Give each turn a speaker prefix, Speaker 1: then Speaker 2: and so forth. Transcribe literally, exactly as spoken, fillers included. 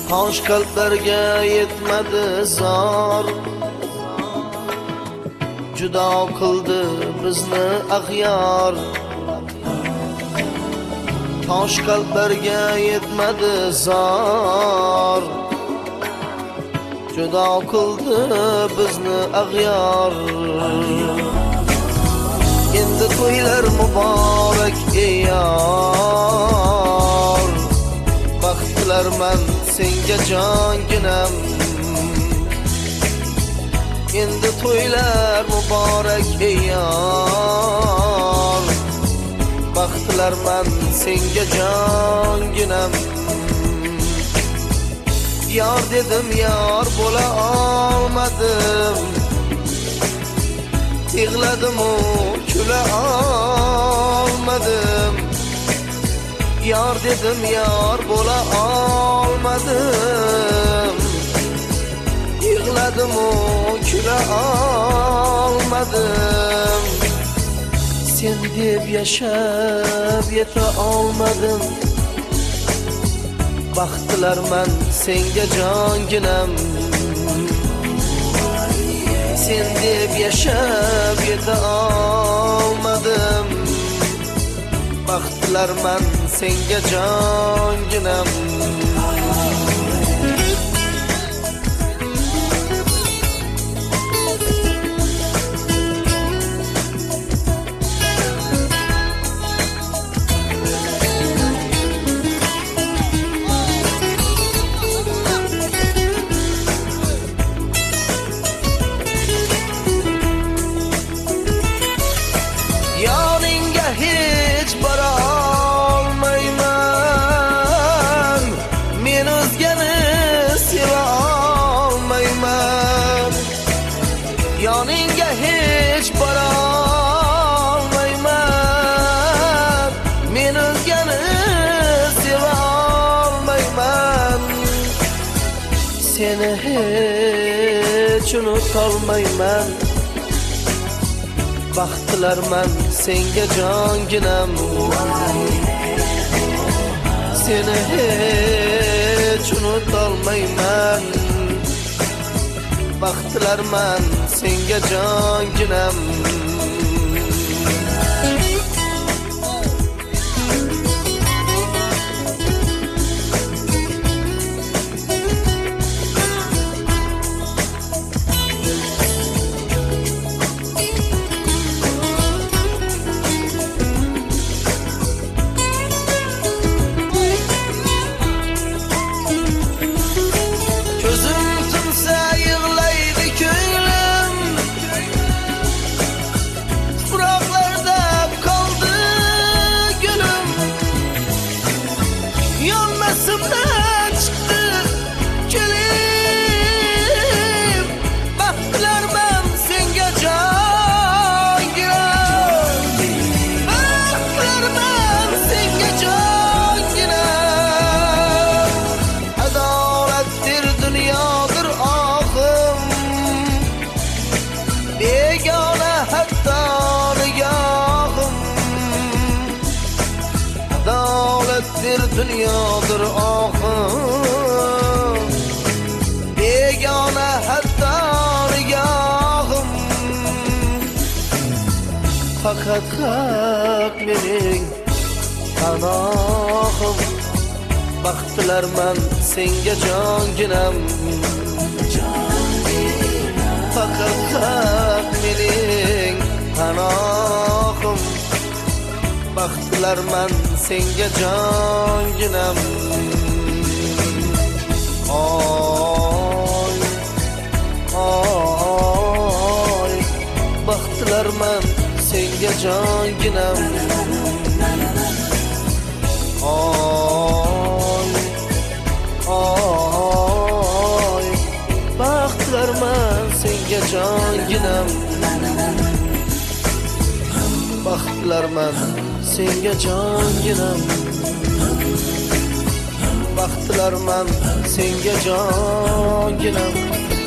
Speaker 1: Tosh qalblarga yetmadi zor, judo qildi bizni ag'yor. Tosh qalblarga yetmadi zor, judo qildi bizni ag'yor. Endi to'ylar muborak ey yor, baxtlarman senga jonginam. Endi to'ylar muborak ey yor, baxtlarman senga jonginam. Yor dedim yor bo'la olmadim, yig'ladim u kula olmadim. Yor dedim yor bo'la olmadim, yig'ladim u kula olmadim. Sen deb yashab yeta olmadim, baxtlarman senga jonginam. Sen deb yashab yeta olmadim, baxtlarman senga jonginam. Yoningga hech bora olmayman, men o'zgani seva olmayman. Yoningga hech bora olmayman, men o'zgani seva olmayman. Seni hech unutolmayman, baxtlarman senga jonginam. Seni hech unutolmayman, baxtlarman senga jonginam. Yolmasımdan çıktı gülüm, baxtlarman senga jonginam. Baxtlarman senga jonginam. Adolatdir dunyodir oxim, begona hatto nigohim. Adolatdir dunyodir oxim, begona hatto nigohim. Faqat haq mening panohim, baxtlarman senga jonginam. Faqat haq mening panohim, baxtlarman senga jonginam. Oy, oy, baxtlarman senga jonginam. Oy, oy, baxtlarman senga jonginam. Baxtlarman senga jonginam, baxtlarman senga jonginam.